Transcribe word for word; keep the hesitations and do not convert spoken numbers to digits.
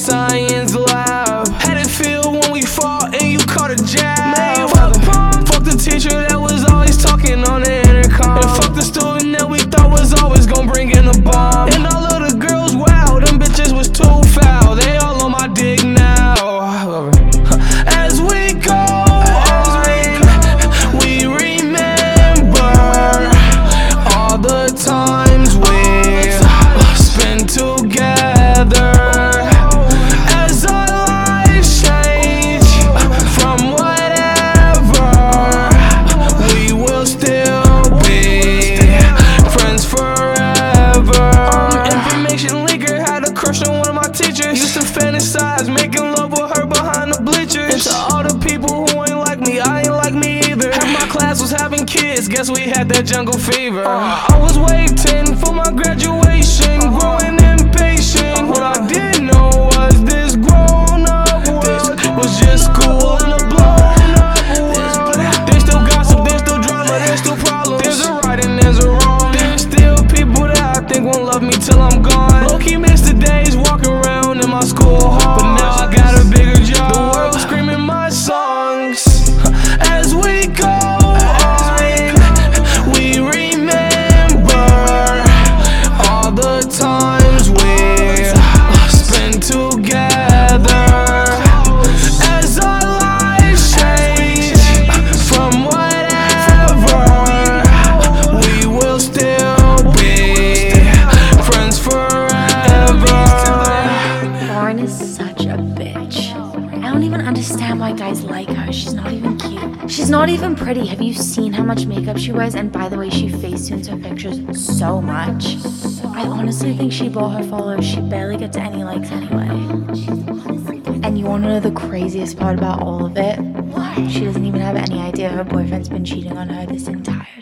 science lab. Had it feel when we fought and you caught a jab. Fuck, fuck the teacher that was always talking on the intercom. And fuck the student that we thought was always gonna bring in a bomb. And all of the girls, wow, them bitches was too foul. They all on my dick now. As we go on, we remember all the times we spent together. As our lives change from whatever, we will still be friends forever. Um, information leaker had a crush on one of my teachers. Used to fantasize making love with her behind the bleachers. And to all the people who ain't like me, I ain't like me either. Half my class was having kids, guess we had that jungle fever. uh, I was waiting for my graduation, growing impatient. What I didn't know was this grown up world was just school and a blown up world. There's still gossip, there's still drama, there's still problems. There's a right and there's a wrong. There's still people that I think won't love me till I'm gone. Low-key miss the days walking around in my school hall, but now I got a bigger job. The world screaming my songs. As we go on, we remember all the times we spent together. As our lives change from whatever, we will still be friends forever. Lauren is such a bitch. I don't even understand why guys like her. She's not even cute. She's not even pretty. Have you seen how much makeup she wears? And by the way, she facetunes her pictures so much. I honestly think she bought her followers. She barely gets any likes anyway. And you wanna know the craziest part about all of it? She doesn't even have any idea her boyfriend's been cheating on her this entire